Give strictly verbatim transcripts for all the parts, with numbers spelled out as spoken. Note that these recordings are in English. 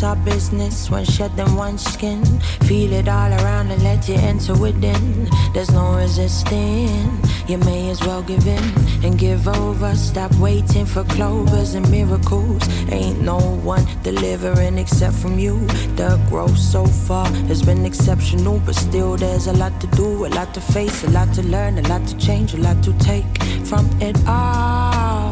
our business when shedding one skin. Feel it all around and let you enter within. There's no resisting. You may as well give in and give over. Stop waiting for clovers and miracles. Ain't no one delivering except from you. The growth so far has been exceptional, but still there's a lot to do, a lot to face, a lot to learn, a lot to change, a lot to take from it all.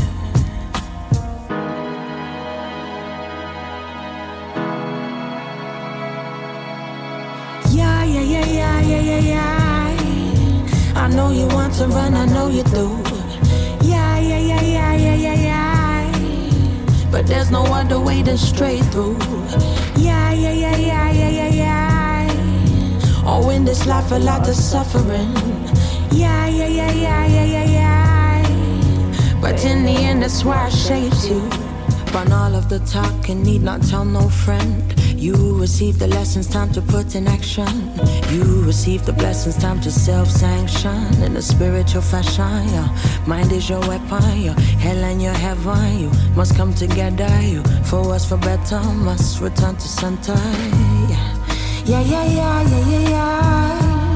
Yeah, yeah, yeah, yeah, yeah, yeah, yeah. I know you want to run, I know you do. Yeah, yeah, yeah, yeah, yeah, yeah, yeah. But there's no other way than straight through. Yeah, yeah, yeah, yeah, yeah, yeah, yeah. Oh, in this life a lot of suffering. Yeah, yeah, yeah, yeah, yeah, yeah, yeah. But in the end that's why it shapes you. Run all of the talk and need not tell no friend. You receive the lessons, time to put in action. You receive the blessings, time to self-sanction. In a spiritual fashion, your mind is your weapon. Your hell and your heaven, you must come together. You, for us for better, must return to center. Yeah, yeah, yeah, yeah, yeah, yeah, yeah.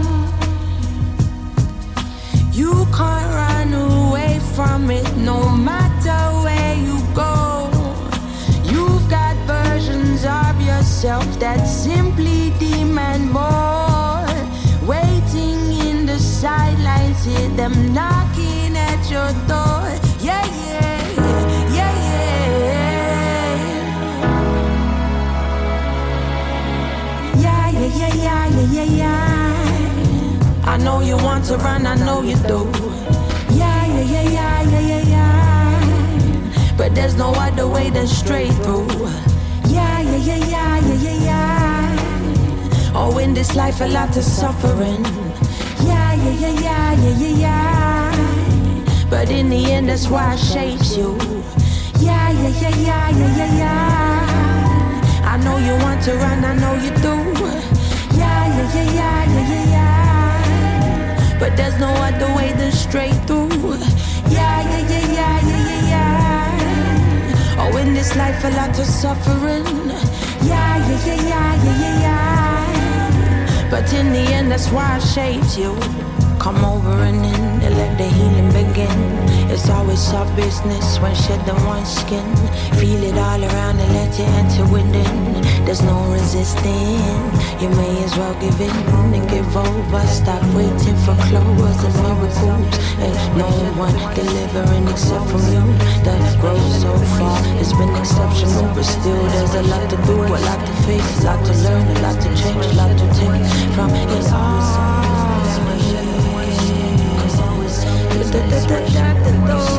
You can't run away from it, no matter where you go. You've got versions of yourself that simply demand more. Waiting in the sidelines, hear them knocking at your door. Yeah, yeah, yeah, yeah. Yeah, yeah, yeah, yeah, yeah, yeah, yeah. I know you want to run, I know you do. Yeah, yeah, yeah, yeah, yeah, yeah, yeah. But there's no other way than straight through. Yeah, yeah, yeah, yeah, yeah, yeah, yeah. Oh, in this life a lot of suffering. Yeah, yeah, yeah, yeah, yeah, yeah, yeah. But in the end that's why it shapes you. Yeah, yeah, yeah, yeah, yeah, yeah, yeah. I know you want to run, I know you do. Yeah, yeah, yeah, yeah, yeah, yeah, yeah. But there's no other way than straight through. Yeah, yeah, yeah, yeah, yeah, yeah, yeah. Oh, in this life a lot of suffering. Yeah, yeah, yeah, yeah, yeah, yeah, yeah. But in the end that's why it shapes you. Come over and in and let the healing begin. It's always our business when shedding one skin. Feel it all around and let you enter within. There's no resisting. You may as well give in and give over. Stop waiting for clovers and miracles. Ain't no one delivering except from you. The growth so far has been exceptional, but still there's a lot to do, a lot to face, a lot to learn, a lot to change, a lot to take from it all. Da, da, da, da, da, da.